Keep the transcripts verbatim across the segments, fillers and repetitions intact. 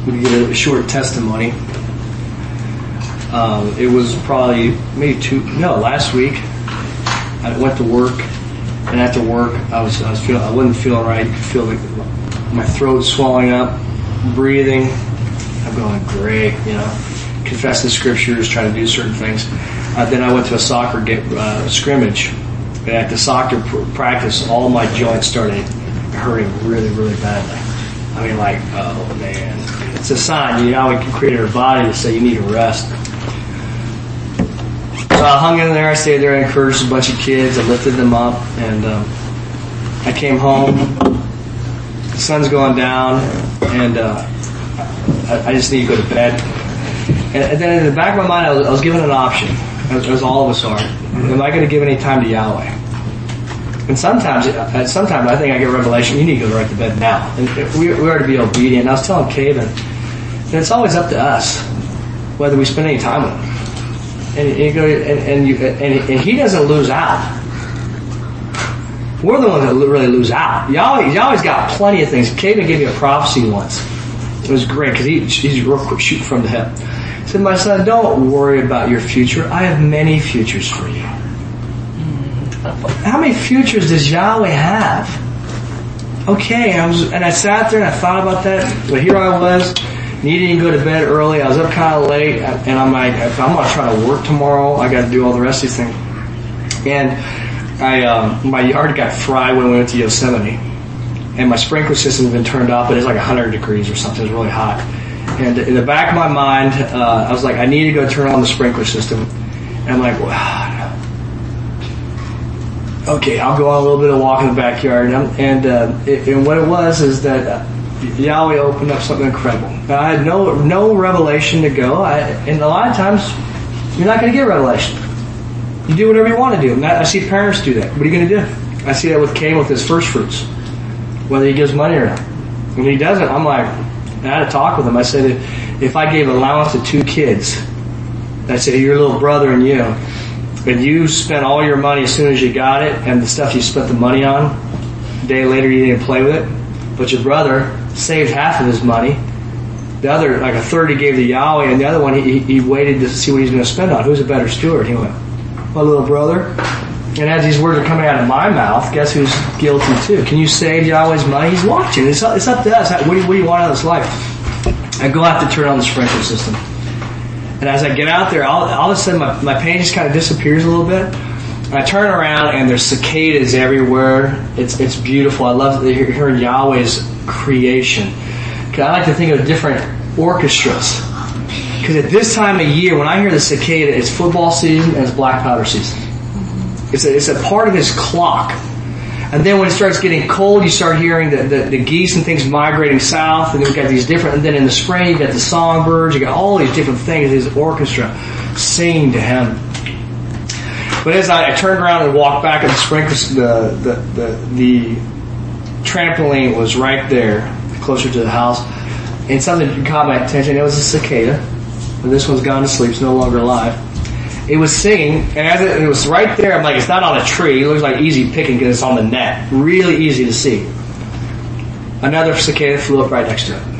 to give a short testimony. Um, it was probably maybe two, no, last week. I went to work, and after work, I was I was feeling I wasn't feeling right. You could feel like my throat swelling up, breathing. I'm going great, you know, confessing scriptures, trying to do certain things. Uh, then I went to a soccer game, uh, scrimmage, and at the soccer pr- practice, all my joints started hurting really, really badly. I mean, like, oh man, it's a sign. You know, we can create our body to say you need a rest. So I hung in there, I stayed there, I encouraged a bunch of kids, I lifted them up, and um, I came home, the sun's going down, and uh, I, I just need to go to bed. And, and then in the back of my mind, I was, I was given an option, as, as all of us are. Am I going to give any time to Yahweh? And sometimes, sometimes I think I get revelation, you need to go right to bed now. And we, we are to be obedient. And I was telling Caden, that it's always up to us whether we spend any time with him. And, and, you go, and, and, you, and, and he doesn't lose out. We're the ones that really lose out. Yahweh, Yahweh's got plenty of things. Caden gave me a prophecy once. It was great because he, he's real quick shooting from the hip. He said, my son, don't worry about your future. I have many futures for you. How many futures does Yahweh have? Okay, and I, was, and I sat there and I thought about that. But here I was, needing to go to bed early. I was up kind of late, and I'm like, if I'm going to try to work tomorrow, I got to do all the rest of these things. And I, um, my yard got fried when we went to Yosemite, and my sprinkler system had been turned off, but it's like one hundred degrees or something. It was really hot. And in the back of my mind, uh, I was like, I need to go turn on the sprinkler system. And I'm like, wow. Okay, I'll go on a little bit of walk in the backyard. And, and, uh, it, and what it was is that uh, Yahweh opened up something incredible. Now, I had no no revelation to go. I, and a lot of times, you're not going to get revelation. You do whatever you want to do. And I, I see parents do that. What are you going to do? I see that with Cain with his first fruits, whether he gives money or not. When he doesn't, I'm like, I had a talk with him. I said, if I gave allowance to two kids, I said, your little brother and you, and you spent all your money as soon as you got it, and the stuff you spent the money on, a day later you didn't play with it, but your brother saved half of his money. The other, like a third he gave to Yahweh, and the other one he, he waited to see what he's going to spend on. Who's a better steward? He went, my little brother. And as these words are coming out of my mouth, guess who's guilty too? Can you save Yahweh's money? He's watching. It's up, it's up to us. What do, you, what do you want out of this life? I go out to turn on the sprinkler system. And as I get out there, all, all of a sudden my, my pain just kind of disappears a little bit. I turn around and there's cicadas everywhere. It's it's beautiful. I love to hear, hear Yahweh's creation. Because I like to think of different orchestras. Because at this time of year, when I hear the cicada, it's football season and it's black powder season. It's a, it's a part of his clock. And then when it starts getting cold, you start hearing the, the, the geese and things migrating south, and then we've got these different, and then in the spring you got the songbirds, you got all these different things, his orchestra singing to him. But as I, I turned around and walked back at the sprinklers, the, the, the, the trampoline was right there, closer to the house, and something caught my attention. It was a cicada. And this one's gone to sleep, it's no longer alive. It was singing, and as it, it was right there, I'm like, it's not on a tree. It looks like easy picking because it's on the net. Really easy to see. Another cicada flew up right next to it.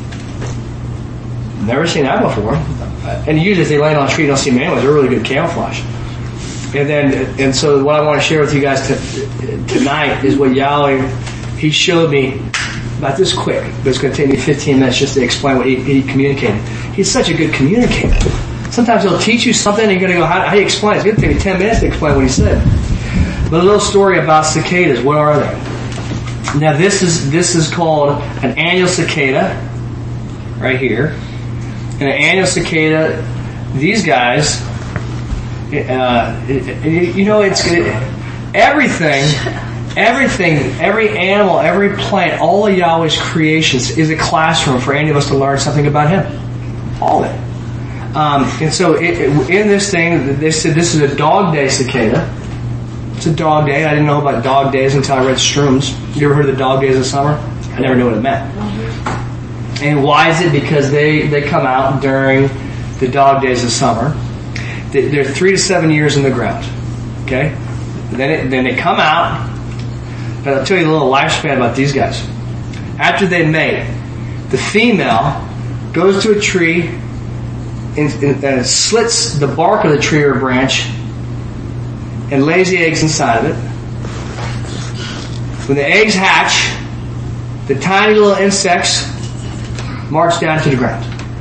Never seen that before. And usually if they land on a tree, you don't see them anyway. They're really good camouflage. And then, and so what I want to share with you guys t- tonight is what Yahweh, He showed me about this quick, but it's going to take me fifteen minutes just to explain what He, he communicated. He's such a good communicator. Sometimes He'll teach you something and you're going to go, how, how do you explain it? It's going to take me ten minutes to explain what He said. But a little story about cicadas. What are they? Now this is this is called an annual cicada, right here. And an annual cicada, these guys, uh, you know, it's it, everything, everything, every animal, every plant, all of Yahweh's creations is a classroom for any of us to learn something about Him. All of it. Um, and so it, it, in this thing, they said this is a dog day cicada. It's a dog day. I didn't know about dog days until I read Strooms. You ever heard of the dog days of summer? I never knew what it meant. And why is it? Because they, they come out during the dog days of summer. They, they're three to seven years in the ground. Okay? Then it, then they come out. And I'll tell you a little lifespan about these guys. After they mate, the female goes to a tree and, and, and slits the bark of the tree or branch and lays the eggs inside of it. When the eggs hatch, the tiny little insects march down to the ground.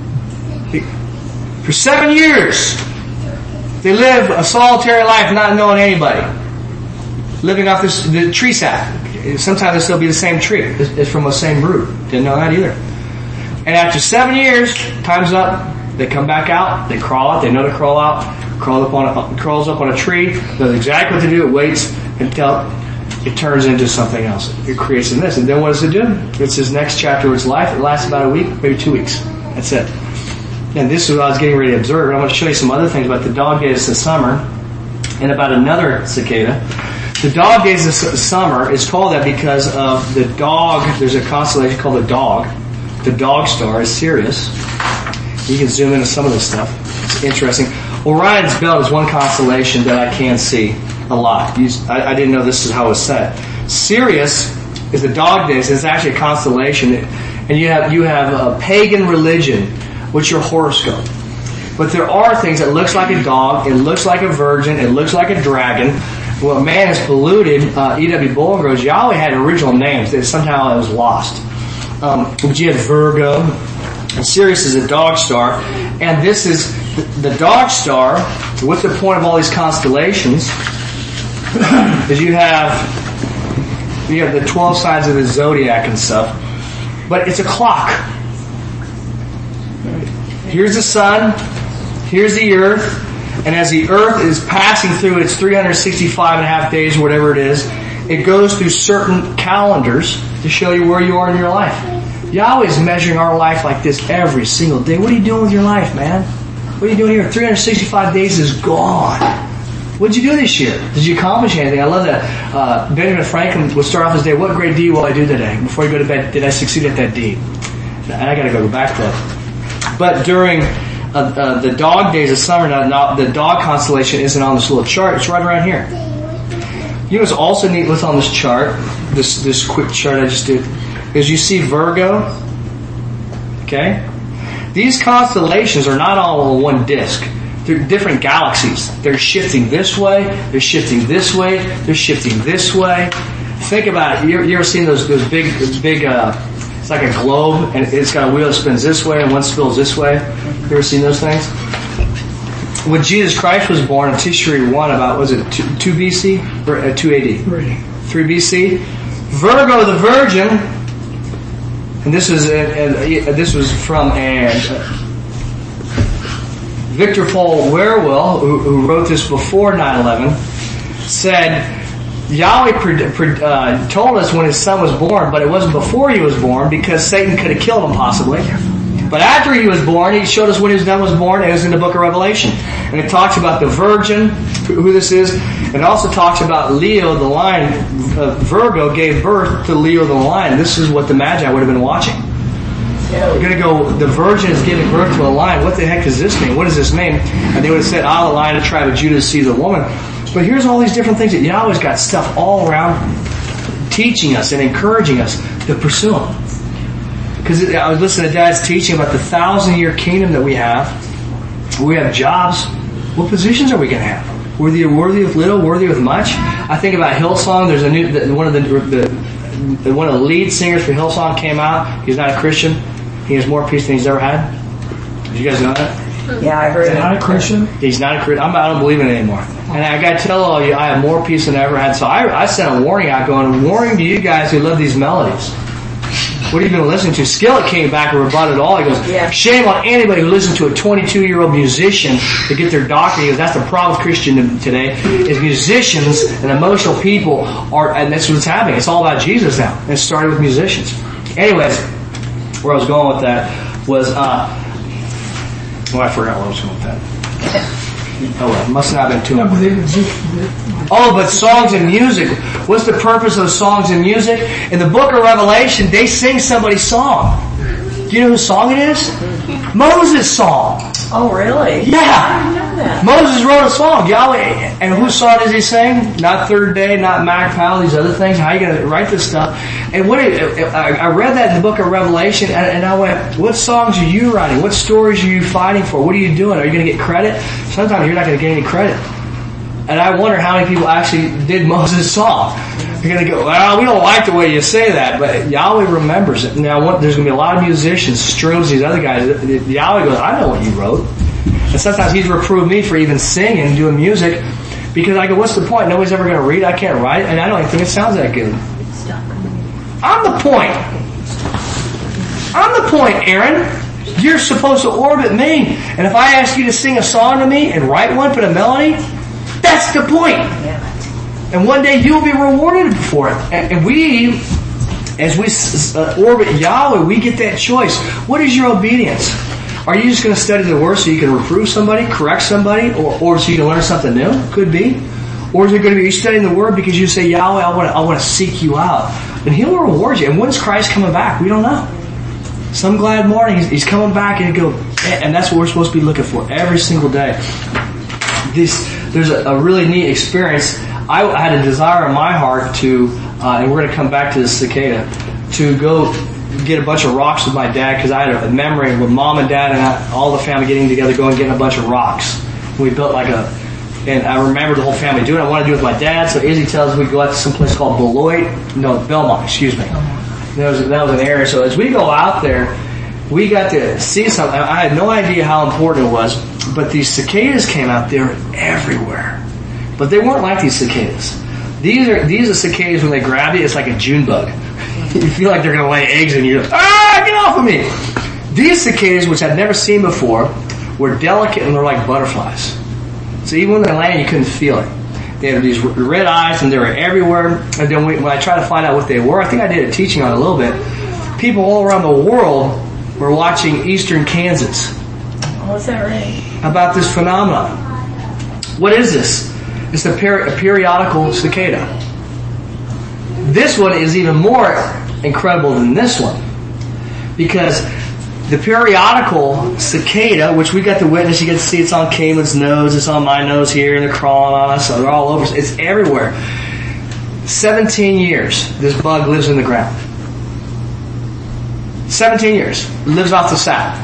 For seven years, they live a solitary life, not knowing anybody, living off this the tree sap. Sometimes it'll be the same tree. It's from the same root. Didn't know that either. And after seven years, time's up. They come back out. They crawl out. They know to crawl out. Crawl up on a, crawls up on a tree. Knows exactly what to do. It waits until it turns into something else. It creates in this. And then what does it do? It's his next chapter of its life. It lasts about a week, maybe two weeks. That's it. And this is what I was getting ready to observe. And I'm going to show you some other things about the dog days of summer and about another cicada. The dog days of summer is called that because of the dog. There's a constellation called the dog. The dog star is Sirius. You can zoom into some of this stuff. It's interesting. Orion's belt is one constellation that I can see a lot. I, I didn't know this is how it was set. Sirius is the dog days. It's actually a constellation. And you have, you have a pagan religion. What's your horoscope? But there are things that looks like a dog, it looks like a virgin, it looks like a dragon. Well, man has polluted. Uh, E W Bowling goes, Yahweh had original names that somehow it was lost. Um, but you had Virgo, and Sirius is a dog star, and this is the, the dog star. What's the point of all these constellations? Is you have you have the twelve signs of the zodiac and stuff, but it's a clock. Here's the sun, here's the earth, and as the earth is passing through its three hundred sixty-five and a half days, or whatever it is, it goes through certain calendars to show you where you are in your life. Yahweh is measuring our life like this every single day. What are you doing with your life, man? What are you doing here? three hundred sixty-five days is gone. What did you do this year? Did you accomplish anything? I love that. Uh, Benjamin Franklin would start off his day, what great deed will I do today? Before you go to bed, did I succeed at that deed? And I gotta go back to that. But during uh, uh, the dog days of summer, now, now, the dog constellation isn't on this little chart. It's right around here. You know what's also neat what's on this chart, this this quick chart I just did, is you see Virgo. Okay? These constellations are not all on one disk. They're different galaxies. They're shifting this way, they're shifting this way, they're shifting this way. Think about it. You, you ever seen those those big, big, uh, it's like a globe, and it's got a wheel that spins this way and one spins this way? You ever seen those things? When Jesus Christ was born in Tishri one, about, was it two B C? Or uh, two A D? three B C. Virgo the Virgin, and this was, uh, uh, this was from a, uh, Victor Paul Wierwille, who, who wrote this before nine eleven, said, Yahweh pre- pre- uh, told us when his son was born, but it wasn't before he was born because Satan could have killed him possibly. But after he was born, he showed us when his son was born. It was in the book of Revelation. And it talks about the virgin, who this is. And it also talks about Leo the lion. Uh, Virgo gave birth to Leo the lion. This is what the Magi would have been watching. You're going to go, the virgin is giving birth to a lion. What the heck does this mean? What does this mean? And they would have said, ah, the lion of the tribe of Judah sees a woman. But here's all these different things that Yahweh's got stuff all around teaching us and encouraging us to pursue Him. Because I was listening to Dad's teaching about the thousand year kingdom that we have. We have jobs. What positions are we going to have? Worthy, worthy with little, worthy with much. I think about Hillsong. There's a new, one of the, the, one of the lead singers for Hillsong came out. He's not a Christian. He has more peace than he's ever had. Did you guys know that? Yeah, I heard He's not a Christian? He's not a Christian. I'm, I don't believe in it anymore. And I got to tell all you, I have more peace than I ever had. So I, I sent a warning out going, warning to you guys who love these melodies. What have you been listening to? Skillet came back and rebutted all. He goes, yeah. Shame on anybody who listens to a twenty-two-year-old musician to get their doctorate. He goes, that's the problem with Christian today, is musicians and emotional people are, and that's what's happening. It's all about Jesus now. And it started with musicians. Anyways, where I was going with that was, uh, oh, I forgot where I was going with that. Oh, well, it must not have been too much. Oh, but songs and music. What's the purpose of songs and music? In the book of Revelation, they sing somebody's song. Do you know whose song it is? Moses' song. Oh, really? Yeah. that. Moses wrote a song, Yahweh, and whose song is he saying? Not Third Day, not Macpal, these other things. How are you going to write this stuff? And what it, I read that in the book of Revelation, and I went, what songs are you writing? What stories are you fighting for? What are you doing? Are you going to get credit? Sometimes you're not going to get any credit. And I wonder how many people actually did Moses' song. You're going to go, well, we don't like the way you say that, but Yahweh remembers it. Now, what, there's going to be a lot of musicians, Strooms, these other guys. Yahweh goes, I know what you wrote. And sometimes he's reproved me for even singing, doing music, because I go, what's the point? Nobody's ever going to read it. I can't write it, and I don't even think it sounds that good. I'm the point. I'm the point, Aaron. You're supposed to orbit me. And if I ask you to sing a song to me and write one, put a melody, that's the point. And one day you'll be rewarded for it. And we, as we orbit Yahweh, we get that choice. What is your obedience? Are you just going to study the Word so you can reprove somebody, correct somebody, or, or so you can learn something new? Could be. Or is it going to be you studying the Word because you say, Yahweh, I want to, I want to seek you out. And He'll reward you. And when's Christ coming back? We don't know. Some glad morning, He's, he's coming back, and go, and that's what we're supposed to be looking for every single day. This, there's a, a really neat experience. I, I had a desire in my heart to, uh, and we're going to come back to this cicada, to go get a bunch of rocks with my dad, because I had a memory with mom and dad and I, all the family getting together, going getting a bunch of rocks. We built like a, and I remember the whole family doing it. I wanted to do it with my dad, so Izzy tells us we go out to some place called Beloit, no, Belmont, excuse me. That was, that was an area. So as we go out there, we got to see something. I had no idea how important it was, but these cicadas came out there everywhere. But they weren't like these cicadas. These are these are cicadas, when they grab you, it's like a June bug. You feel like they're going to lay eggs and you're like, ah, get off of me. These cicadas, which I'd never seen before, were delicate and they're like butterflies. So even when they landed, you couldn't feel it. They had these red eyes and they were everywhere. And then when I tried to find out what they were, I think I did a teaching on it a little bit. People all around the world were watching Eastern Kansas. Oh, is that right? About this phenomenon. What is this? It's a, peri- a periodical cicada. This one is even more incredible than this one, because the periodical cicada, which we got to witness, you get to see it's on Caitlin's nose, it's on my nose here, and they're crawling on us, so they're all over. It's everywhere. Seventeen years this bug lives in the ground. Seventeen years. Lives off the sap.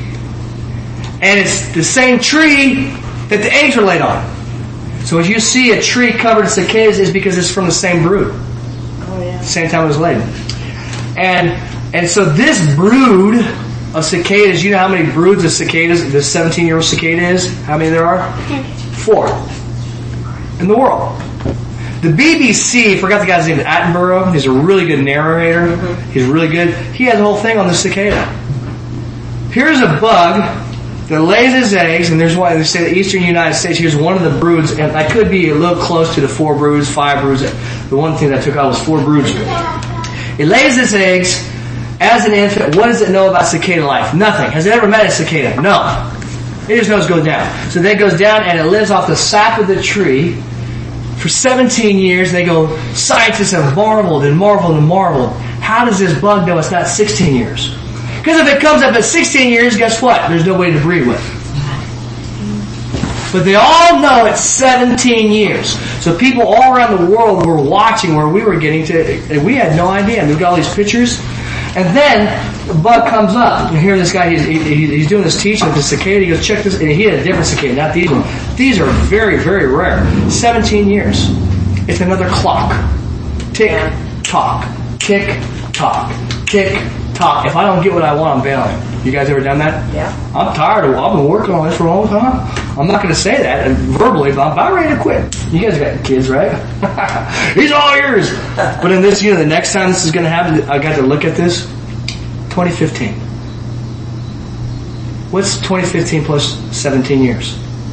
And it's the same tree that the eggs are laid on. So as you see a tree covered in cicadas, it's because it's from the same brood. Oh, yeah. Same time it was laid. And and so this brood of cicadas, you know how many broods of cicadas the seventeen-year-old cicada is? How many there are? Four. In the world. The B B C, I forgot the guy's name, Attenborough. He's a really good narrator. Mm-hmm. He's really good. He has a whole thing on the cicada. Here's a bug that lays his eggs, and there's one, they say the eastern United States, here's one of the broods, and I could be a little close to the four broods, five broods. The one thing that I took out was four broods. It lays its eggs as an infant. What does it know about cicada life? Nothing. Has it ever met a cicada? No. It just knows it goes down. So then it goes down and it lives off the sap of the tree for seventeen years. They go, scientists have marveled and marveled and marveled. How does this bug know it's not sixteen years? Because if it comes up at sixteen years, guess what? There's no way to breed with. But they all know it's seventeen years. So people all around the world were watching where we were getting to, and we had no idea. And we've got all these pictures. And then the bug comes up. You hear this guy, he's, he, he's doing this teaching with the cicada. He goes, check this. And he had a different cicada, not these ones. These are very, very rare. seventeen years. It's another clock. Tick, tock. Tick, tock. Tick, tock. If I don't get what I want, I'm bailing. You guys ever done that? Yeah. I'm tired of it. I've been working on this for a long time. I'm not going to say that verbally, but I'm about ready to quit. You guys got kids, right? He's all yours. But in this, you know, the next time this is going to happen, I got to look at this. twenty fifteen. What's twenty fifteen plus seventeen years?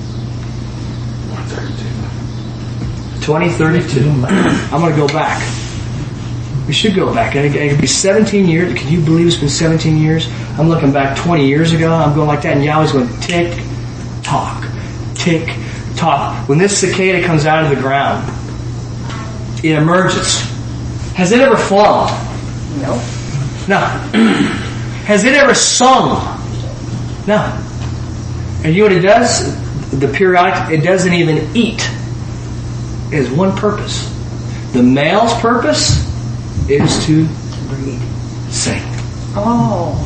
twenty thirty-two. I'm going to go back. We should go back. And it could be seventeen years. Can you believe it's been seventeen years? I'm looking back twenty years ago. I'm going like that, and Yahweh's going tick, tock, tick, tock. When this cicada comes out of the ground, it emerges. Has it ever flown? No. No. Has it ever sung? No. And you know what it does? the periodic, it doesn't even eat. It has one purpose. The male's purpose is to Breed. sing. Oh.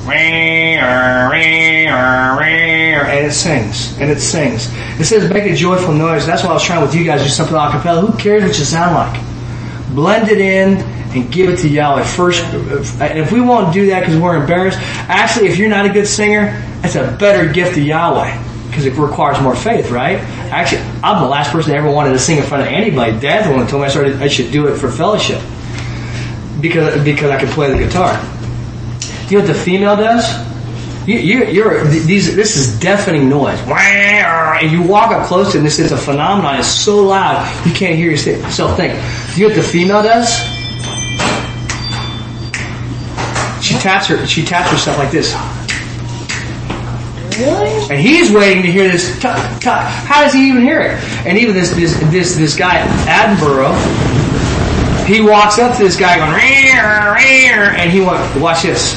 And it sings. And it sings. It says make a joyful noise. That's why I was trying with you guys to do something a cappella. Who cares what you sound like? Blend it in and give it to Yahweh first. And if we won't do that because we're embarrassed, actually, if you're not a good singer, it's a better gift to Yahweh because it requires more faith, right? Actually, I'm the last person that ever wanted to sing in front of anybody. Dad's the one who told me I started I should do it for fellowship because because I could play the guitar. Do you know what the female does? You, you, you're these. This is deafening noise, and you walk up close to it, and this is a phenomenon. It's so loud you can't hear yourself think. Do you know what the female does? She taps her. She taps herself like this. Really? And he's waiting to hear this. Tuck, tuck. How does he even hear it? And even this this this this guy Attenborough, he walks up to this guy going, and he went, watch this.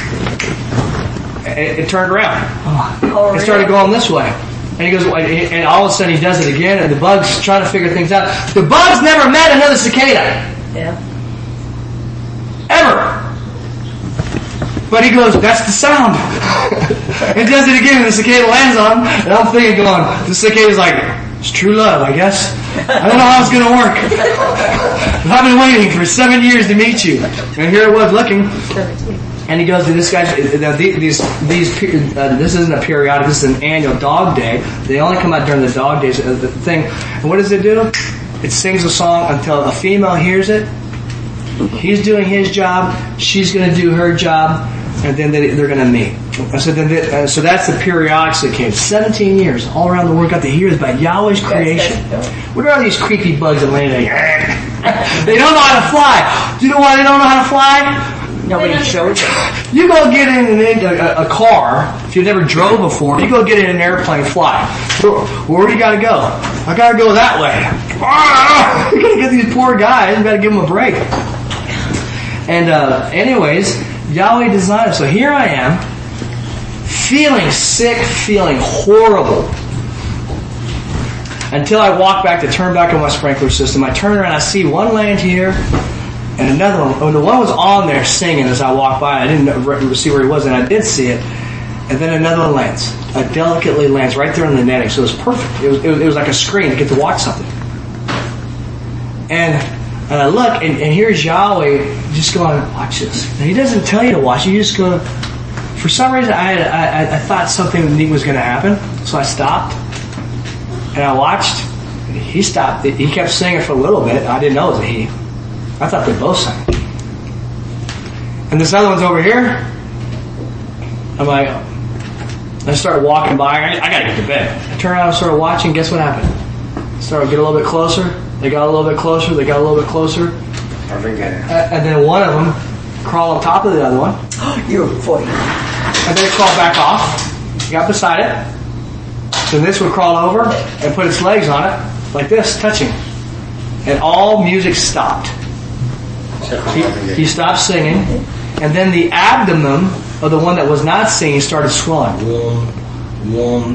It, it turned around. Oh, it started going this way. And he goes, and all of a sudden he does it again, and the bug's trying to figure things out. The bug's never met another cicada. Yeah. Ever. But he goes, that's the sound. It does it again, and the cicada lands on him, and I'm thinking going, the cicada's like, it's true love, I guess. I don't know how it's going to work. I've been waiting for seven years to meet you. And here it was looking. And he goes to this guy, these, these, uh, this isn't a periodic, this is an annual dog day. They only come out during the dog days of the thing. And what does it do? It sings a song until a female hears it. He's doing his job, she's going to do her job, and then they, they're going to meet. So, then they, uh, so that's the periodics that came. seventeen years, all around the world, got to hear this about Yahweh's creation. What are all these creepy bugs that land there? They don't know how to fly. Do you know why they don't know how to fly? Nobody showed you. You go get in a, a, a car, if you've never drove before, you go get in an airplane, fly. Where, where do you gotta go? I gotta go that way. Ah, you gotta get these poor guys, you gotta give them a break. And uh, anyways, Yahweh designed it. So here I am, feeling sick, feeling horrible. Until I walk back to turn back on my sprinkler system. I turn around, I see one land here, and another one. Oh, the one was on there singing as I walked by. I didn't see where he was, and I did see it. And then another one lands. It delicately lands right there in the netting. So it was perfect. It was, it was, it was like a screen to get to watch something. And and I look, and, and here's Yahweh just going, watch this. And he doesn't tell you to watch. You just go. For some reason, I, had, I, I thought something neat was going to happen. So I stopped. And I watched. And he stopped. He kept singing for a little bit. I didn't know it was a he. I thought they both sang. And this other one's over here. I'm like, I started walking by. I, I gotta get to bed. I turned around and started watching. Guess what happened? Started to get a little bit closer. They got a little bit closer. They got a little bit closer. Uh, and then one of them crawled on top of the other one. You're funny. And then it crawled back off. Got beside it. Then this one crawled over and put its legs on it, like this, touching. And all music stopped. He, he stopped singing, and then the abdomen of the one that was not singing started swelling. One, one.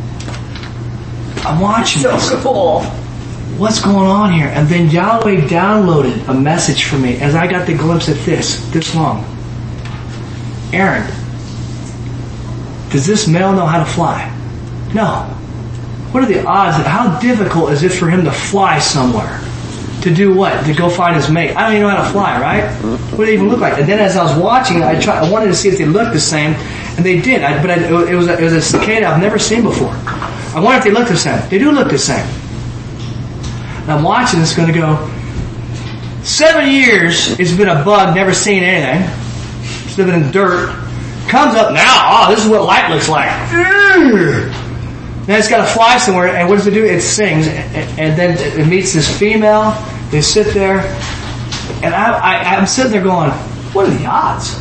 I'm watching So this. cool. What's going on here? And then Yahweh downloaded a message for me as I got the glimpse at this, this long. Aaron, does this male know how to fly? No. What are the odds? That how difficult is it for him to fly somewhere? To do what? To go find his mate. I don't even know how to fly, right? What do they even look like? And then as I was watching, I tried, I wanted to see if they looked the same, and they did. I, but I, it, was a, it was a cicada I've never seen before. I wonder if they look the same. They do look the same. And I'm watching this, going to go. Seven years, it's been a bug, never seen anything. It's living in dirt. Comes up now. Oh, this is what light looks like. Then it's got to fly somewhere, and what does it do? It sings, and then it meets this female. They sit there, and I, I, I'm sitting there going, what are the odds?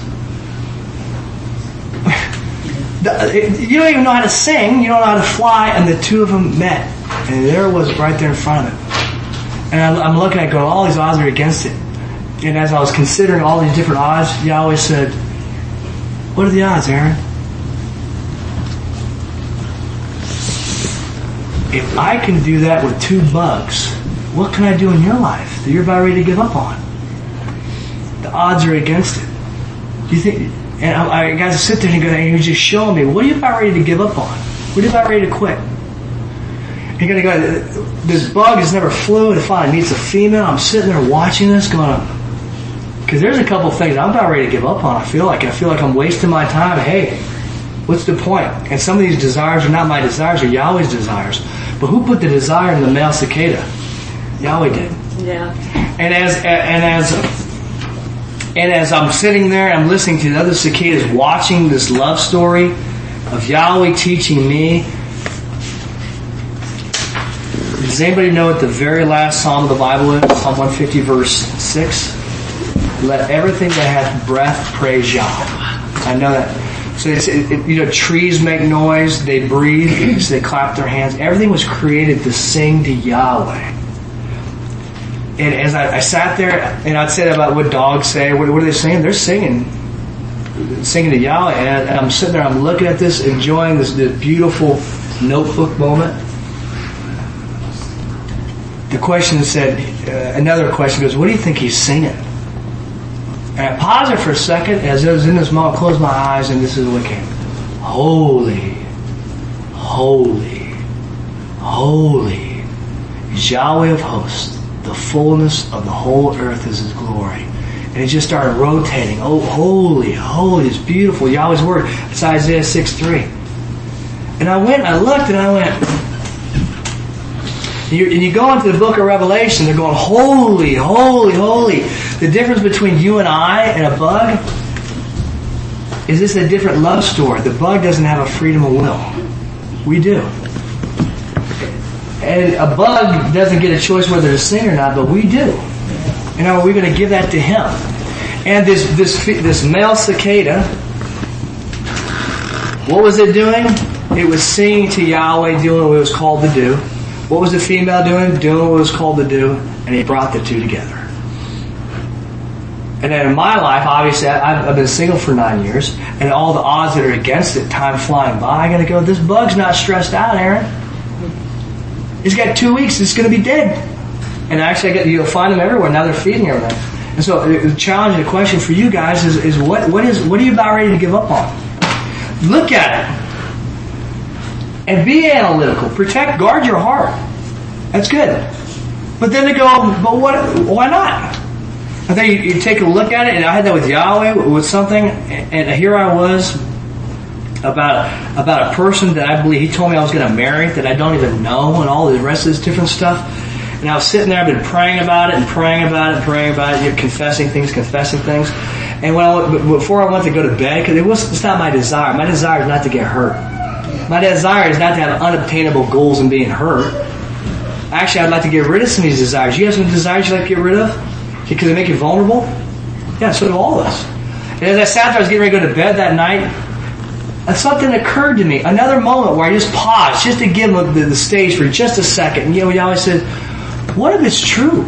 You don't even know how to sing, you don't know how to fly, and the two of them met, and there it was right there in front of it. And I'm, I'm looking at it going, all these odds are against it. And as I was considering all these different odds, Yahweh said, what are the odds, Aaron? if I can do that with two bugs, what can I do in your life that you're about ready to give up on? The odds are against it. Do you think? And I, I guys sit there and go, and you're just showing me, what are you about ready to give up on? What are you about ready to quit? You're gonna go, this bug has never flew, and finally meets a female. I'm sitting there watching this, going, because there's a couple things I'm about ready to give up on. I feel like I feel like I'm wasting my time. Hey, what's the point? And some of these desires are not my desires, they're Yahweh's desires. But who put the desire in the male cicada? Yahweh did. Yeah. And as and as and as I'm sitting there, I'm listening to the other cicadas, watching this love story of Yahweh teaching me. Does anybody know what the very last Psalm of the Bible is? Psalm one fifty, verse six. Let everything that hath breath praise Yah. I know that. So it's, it, it, you know, trees make noise, they breathe, so they clap their hands. Everything was created to sing to Yahweh. And as I, I sat there, and I'd say that about what dogs say. What, what are they saying? They're singing, singing to Yahweh. And, and I'm sitting there, I'm looking at this, enjoying this, this beautiful notebook moment. The question said, uh, another question goes, what do you think he's singing? And I paused it for a second as I was in this moment, closed my eyes, and this is what came. Holy, holy, holy is Yahweh of hosts. The fullness of the whole earth is His glory. And it just started rotating. Oh, holy, holy, it's beautiful. Yahweh's word. It's Isaiah six three. And I went and I looked and I went, and you, and you go into the book of Revelation, they're going, holy, holy, holy. The difference between you and I and a bug is this a different love story. The bug doesn't have a freedom of will. We do. And a bug doesn't get a choice whether to sing or not, but we do. And are we going to give that to him? And this this this male cicada, what was it doing? It was singing to Yahweh, doing what it was called to do. What was the female doing? Doing what it was called to do. And he brought the two together. And then in my life, obviously, I've, I've been single for nine years, and all the odds that are against it, time flying by, I got to go, this bug's not stressed out, Aaron. He's got two weeks. It's going to be dead. And actually, I get, you'll find them everywhere. Now they're feeding everything. And so the challenge and the question for you guys is, is what, what is what are you about ready to give up on? Look at it. And be analytical. Protect, guard your heart. That's good. But then they go, but what? Why not? I think you, you take a look at it, and I had that with Yahweh, with something, and here I was, about about a person that I believe he told me I was going to marry that I don't even know, and all the rest of this different stuff. And I was sitting there, I've been praying about it and praying about it and praying about it, you're confessing things, confessing things. And when I, before I went to go to bed, because it was it's not my desire. My desire is not to get hurt. My desire is not to have unobtainable goals and being hurt. Actually, I'd like to get rid of some of these desires. You have some desires you'd like to get rid of because they make you vulnerable? Yeah, so do all of us. And as I sat there, I was getting ready to go to bed that night. And something occurred to me. Another moment where I just paused, just to give the, the stage for just a second. And you know, Yahweh said, what if it's true?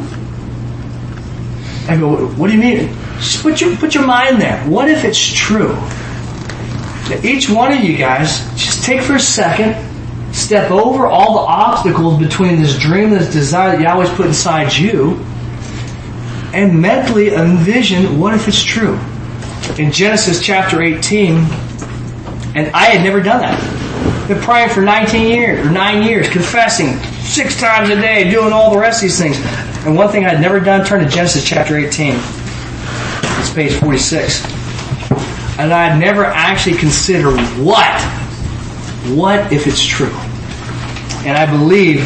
I go, what do you mean? Just put your, put your mind there. What if it's true? Now, each one of you guys, just take for a second, step over all the obstacles between this dream, this desire that Yahweh's put inside you, and mentally envision, what if it's true? In Genesis chapter eighteen, and I had never done that. Been praying for nineteen years, or nine years, confessing six times a day, doing all the rest of these things. And one thing I had never done, turn to Genesis chapter eighteen. It's page forty-six. And I had never actually considered what? What if it's true? And I believe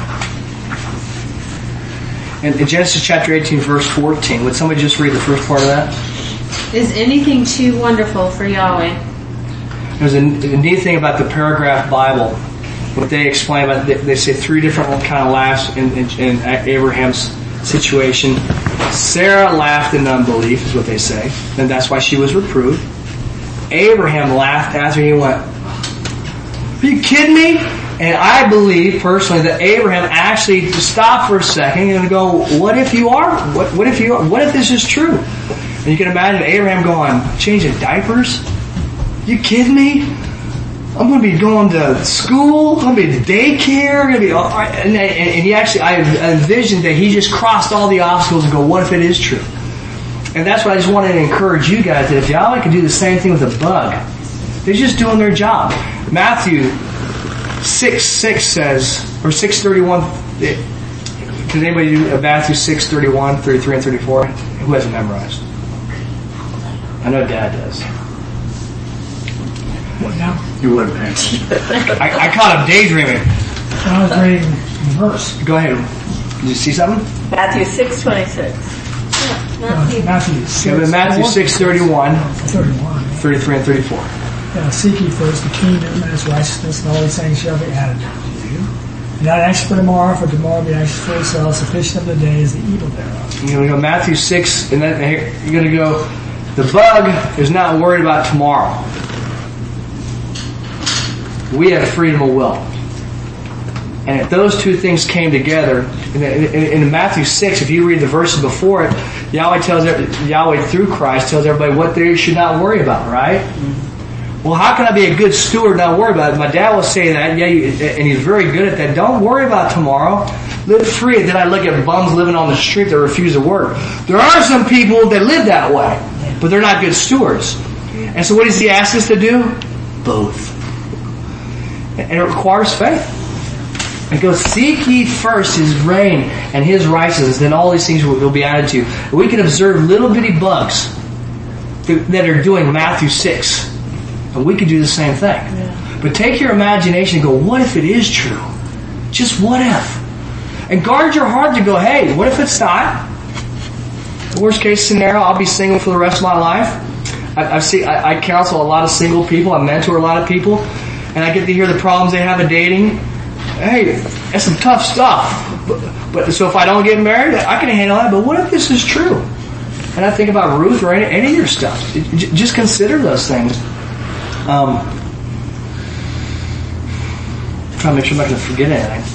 in Genesis chapter eighteen, verse fourteen. Would somebody just read the first part of that? Is anything too wonderful for Yahweh? There's a, a neat thing about the Paragraph Bible. What they explain about, they, they say three different kind of laughs in, in, in Abraham's situation. Sarah laughed in unbelief, is what they say, and that's why she was reproved. Abraham laughed after he went, are you kidding me? And I believe personally that Abraham actually stopped for a second and go, what if you are? What, what if you are? What if this is true? And you can imagine Abraham going, changing diapers? You kidding me? I'm going to be going to school. I'm going to be to daycare. I'm going to be, and, and, and he actually, I envisioned that he just crossed all the obstacles and go, what if it is true? And that's why I just wanted to encourage you guys that if Yahweh could do the same thing with a bug, they're just doing their job. Matthew six six says, or six thirty-one. Can anybody do Matthew six thirty-one, thirty-three, and thirty-four? Who hasn't memorized? I know Dad does. What now? You wouldn't answer. I, I caught him daydreaming. I was reading the verse. Go ahead. Did you see something? Matthew six twenty-six. Uh, Matthew Okay, six. but Matthew six thirty-one, thirty-one. thirty-three, and thirty-four. Uh, seek ye first the kingdom and its righteousness, and all these things shall be added to you. And not anxious for tomorrow, for tomorrow be anxious for itself. Sufficient of the day is the evil thereof. You're going to go Matthew six, and then here, you're going to go, the bug is not worried about tomorrow. We have freedom of will. And if those two things came together, in, in, in Matthew six, if you read the verses before it, Yahweh tells Yahweh through Christ tells everybody what they should not worry about, right? Mm-hmm. Well, how can I be a good steward and not worry about it? My dad will say that, yeah, and he's very good at that. Don't worry about tomorrow. Live free. And then I look at bums living on the street that refuse to work. There are some people that live that way, but they're not good stewards. And so what does he ask us to do? Both. And it requires faith. It goes, seek ye first His reign and His righteousness, then all these things will be added to you. We can observe little bitty bugs that are doing Matthew six. And we could do the same thing. Yeah. But take your imagination and go, what if it is true? Just what if? And guard your heart to go, hey, what if it's not? Worst case scenario, I'll be single for the rest of my life. I, I see. I, I counsel a lot of single people. I mentor a lot of people. And I get to hear the problems they have in dating. Hey, that's some tough stuff. But, but so if I don't get married, I can handle that. But what if this is true? And I think about Ruth or any, any of your stuff. Just consider those things. Um, trying to make sure I'm not going to forget anything.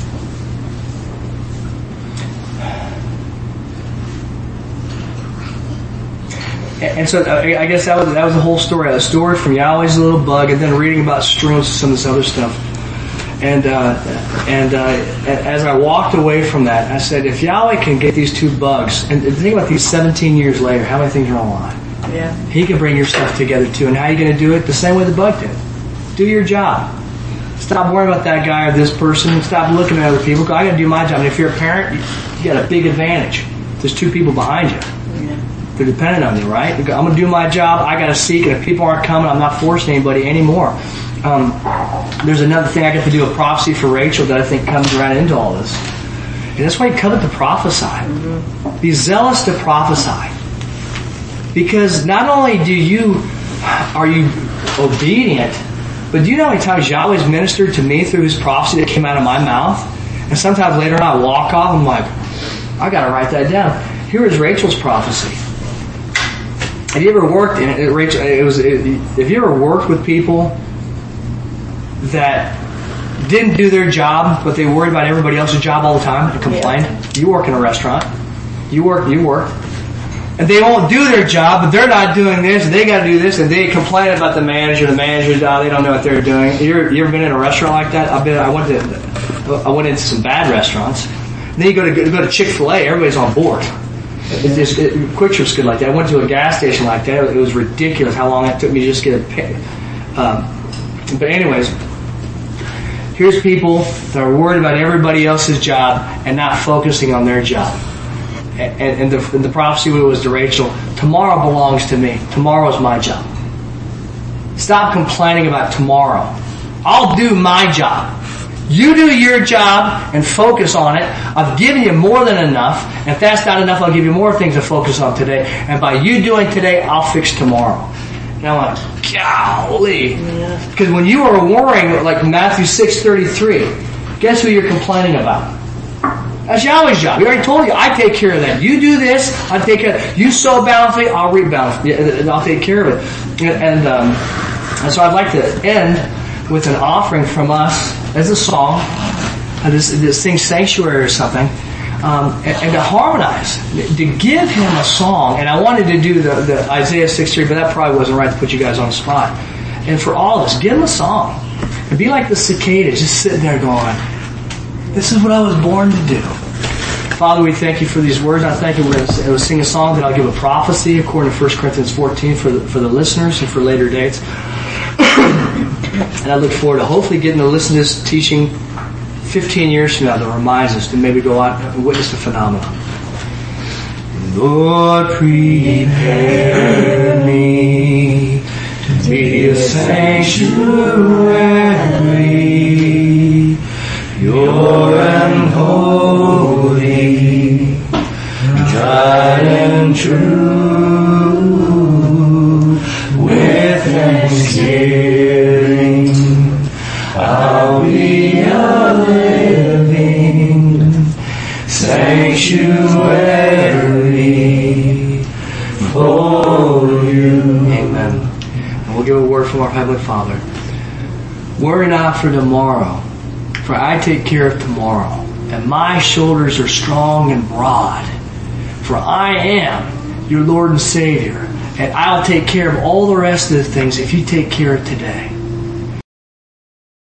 And so I guess that was that was the whole story. A story from Yahweh's little bug, and then reading about Strunz and some of this other stuff. And uh, and uh, as I walked away from that, I said, if Yahweh can get these two bugs, and think about these seventeen years later, how many things are online? Yeah. He can bring your stuff together too. And how are you going to do it? The same way the bug did. Do your job. Stop worrying about that guy or this person. Stop looking at other people. I got to do my job. And if you're a parent, you got a big advantage. There's two people behind you. They're dependent on you, right? I'm going to do my job. I got to seek, and if people aren't coming, I'm not forcing anybody anymore. Um, there's another thing I get to do, a prophecy for Rachel that I think comes right into all this, and that's why you covet to prophesy. Mm-hmm. Be zealous to prophesy, because not only do you are you obedient, but do you know how many times Yahweh's ministered to me through His prophecy that came out of my mouth? And sometimes later on I walk off, I'm like, I got to write that down. Here is Rachel's prophecy. Have you ever worked in it, Rachel? It was. It, have you ever worked with people that didn't do their job, but they worried about everybody else's job all the time and complained? Yeah. You work in a restaurant. You work. You work, and they won't do their job, but they're not doing this, and they got to do this, and they complain about the manager. The manager's oh, they don't know what they're doing. You ever, you ever been in a restaurant like that? I've been. I went to. I went into some bad restaurants. And then you go to go to Chick-fil-A. Everybody's on board. It just, it, Quick Trip's good like that. I went to a gas station like that. It was ridiculous how long it took me to just get a pay. Um, but anyways, here's people that are worried about everybody else's job and not focusing on their job. And, and, the, and the prophecy was to Rachel, tomorrow belongs to me. Tomorrow is my job. Stop complaining about tomorrow. I'll do my job. You do your job and focus on it. I've given you more than enough. And if that's not enough, I'll give you more things to focus on today. And by you doing today, I'll fix tomorrow. And I'm like, golly. Yeah. Because when you are worrying, like Matthew six thirty-three, guess who you're complaining about? That's Yahweh's job. He already told you, I take care of that. You do this, I take care of it. You sow bountifully, I'll reap bountifully. And I'll take care of it. And, and, um, and so I'd like to end with an offering from us. As a song, uh, this, this thing Sanctuary or something, um, and, and to harmonize, to give Him a song. And I wanted to do the, the Isaiah six three, but that probably wasn't right to put you guys on the spot. And for all of us, give Him a song. And be like the cicadas, just sitting there going, this is what I was born to do. Father, we thank you for these words. I thank you. We're going to sing a song that I'll give a prophecy according to First Corinthians fourteen for the, for the listeners and for later dates. And I look forward to hopefully getting to listen to this teaching fifteen years from now that reminds us to maybe go out and witness the phenomenon. Lord, prepare me to be a sanctuary, pure and holy, tried and true, with thanksgiving, I'll be a living sanctuary for you. Amen. And we'll give a word from our Heavenly Father. Worry not for tomorrow, for I take care of tomorrow, and my shoulders are strong and broad. For I am your Lord and Savior, and I'll take care of all the rest of the things if you take care of today.